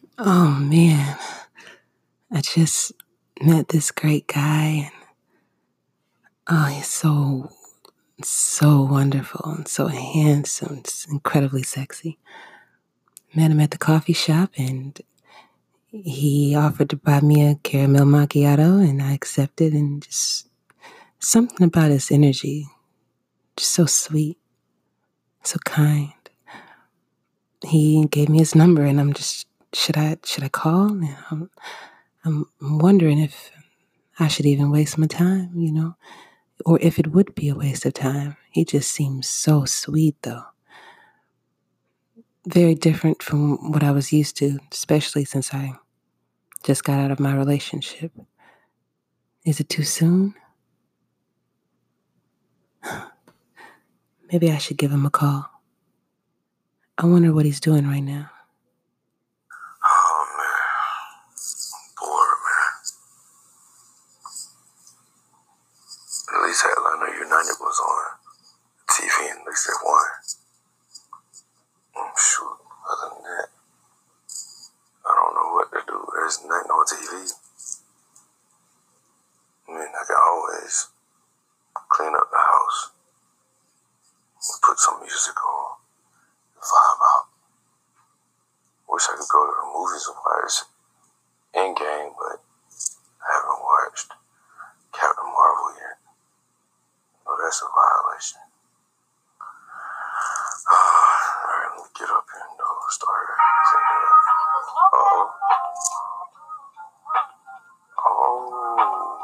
Oh man, I just met this great guy, and he's so wonderful and so handsome, just incredibly sexy. Met him at the coffee shop, and he offered to buy me a caramel macchiato, and I accepted. And just something about his energy, just so sweet, so kind. He gave me his number, and I'm just should I call? And I'm wondering if I should even waste my time, or if it would be a waste of time. He just seems so sweet, though. Very different from what I was used to, especially since I just got out of my relationship. Is it too soon? Maybe I should give him a call. I wonder what he's doing right now. Oh, man. I'm bored, man. At least Atlanta United was on TV and at least they won. Shoot, other than that, I don't know what to do. There's nothing on TV. I mean, I can always clean up the house, put some music on, vibe out. Wish I could go to the movies and watch Endgame, but I haven't watched Captain Marvel yet. No, that's a violation. Alright, let me get up here and start thinking. Uh-oh. Oh.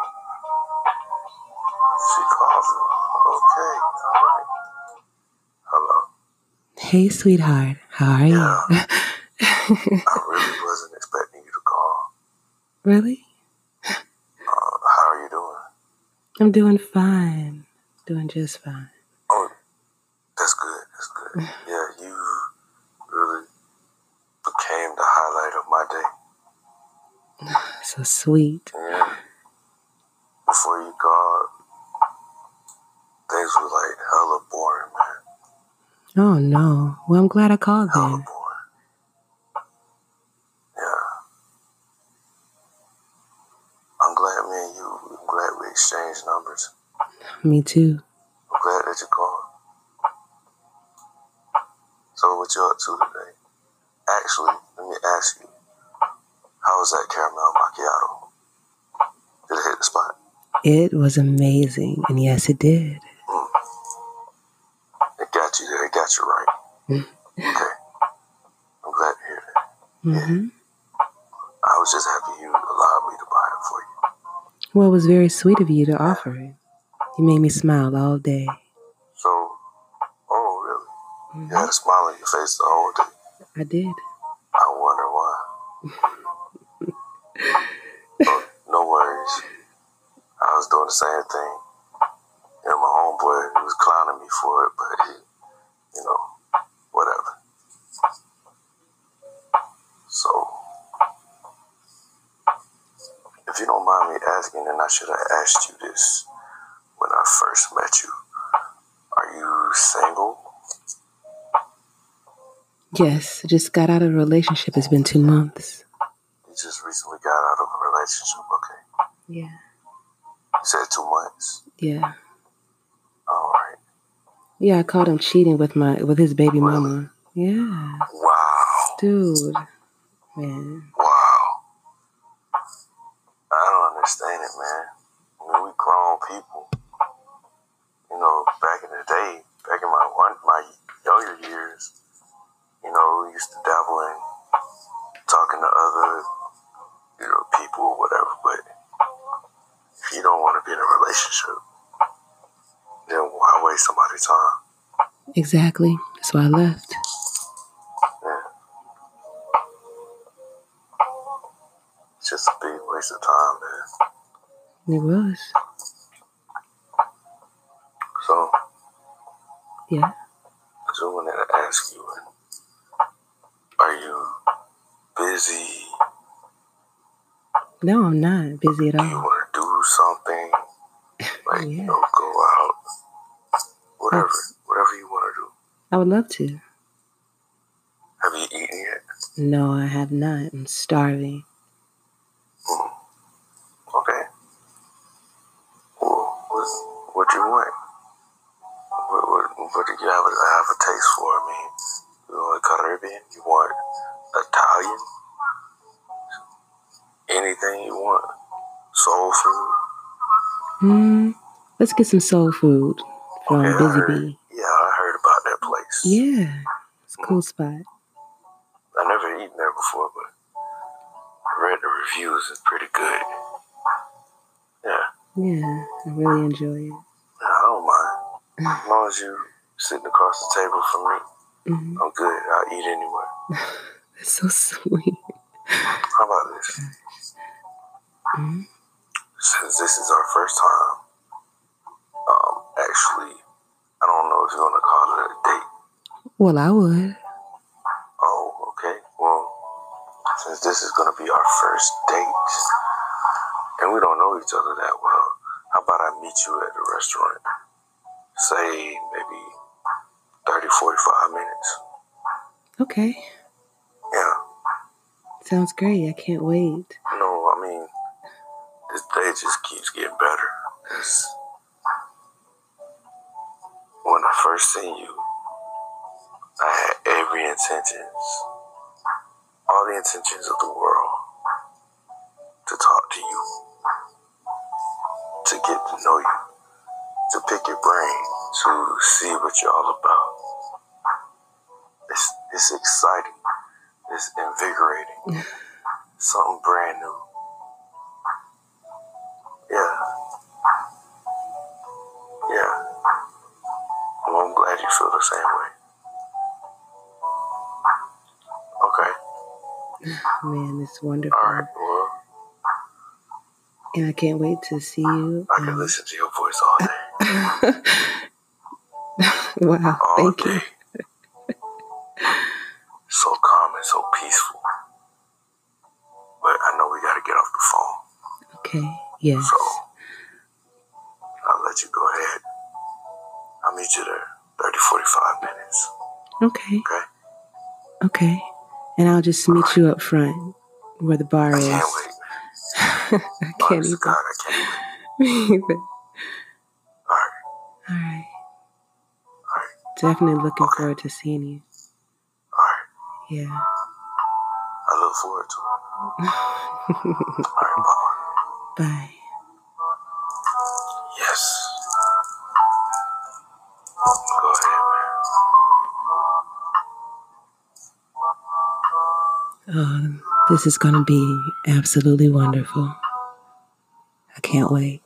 She called me. Okay, alright. Hello? Hey, sweetheart. How are you? I really wasn't expecting you to call. Really? How are you doing? I'm doing fine. Doing just fine. Oh, that's good. That's good. Yeah, you really became the highlight of my day. So sweet. Yeah. Before you called, things were like hella boring, man. Oh, no. Well, I'm glad I called Hella then. boring. Yeah. I'm glad we exchanged numbers. Me too. I'm glad that you called. So what you up to today? Actually, let me ask you, how was that caramel macchiato? Did it hit the spot? It was amazing. And yes, it did. It got you there. It got you right. Okay. I'm glad to hear that. Mm-hmm. Yeah. I was just happy you allowed me to buy it for you. Well, it was very sweet of you to offer it. You made me smile all day. So, oh, really? You had a smile on your face the whole day? I did. I wonder why. Oh, no worries. I was doing the same thing. And my homeboy was clowning me for it, but he, whatever. So, if you don't mind me asking, and I should have asked you this when I first met you, are you single? Yes, I just got out of a relationship. It's been 2 months. You just recently got out of a relationship, okay? Yeah. You said 2 months? Yeah. All right. Yeah, I caught him cheating with his baby mama. Yeah. Wow. Dude. Man. Wow. I don't understand it, man. I mean, we grown people. Back in the day, back in my younger years, we used to dabble in talking to other, people or whatever. But if you don't want to be in a relationship, then why waste somebody's time? Exactly. That's why I left. Yeah. It's just a big waste of time, man. It was. So, yeah. I just wanted to ask you, are you busy? No, I'm not busy at all. Do you want to do something? Like, yeah. Go out. Whatever you want to do. I would love to. Have you eaten yet? No, I have not. I'm starving. Okay. Well, what do you want? What do you have a taste for? I mean, you want Caribbean? You want Italian? Anything you want? Soul food? Let's get some soul food from Busy Bee. Yeah, I heard about that place. Yeah, it's a cool spot. I never eaten there before, but I read the reviews. It's pretty good. Yeah, I really enjoy it. Yeah, I don't mind. As long as you sitting across the table from me, I'm good. I'll eat anywhere. That's so sweet. How about this? Since this is our first time, actually, I don't know if you want to call it a date. Well, I would. Oh, okay. Well, since this is going to be our first date, and we don't know each other that well, how about I meet you at the restaurant? Say maybe 30, 45 minutes. Okay. Yeah. Sounds great. I can't wait. No, I mean, this day just keeps getting better. When I first seen you, I had every intentions, all the intentions of the world, to talk to you, to get to know you, to pick your brain, to see what you're all about. It's exciting. It's invigorating. Something brand new. Yeah. Well, I'm glad you feel the same way. Okay. Man, it's wonderful. All right, well. And I can't wait to see you. I can listen to your voice all day. Wow, all thank you. So calm and so peaceful. But I know we got to get off the phone. Okay, yes. So, I'll let you go ahead. I'll meet you there 30, 45 minutes. Okay. Okay. And I'll just meet you up front where the bar is. I can't wait. I can't either. God, I can't wait. Me either. All right. Definitely looking forward to seeing you. All right. Yeah. I look forward to it. All right, Papa. Bye. Yes. Go ahead, man. This is going to be absolutely wonderful. I can't wait.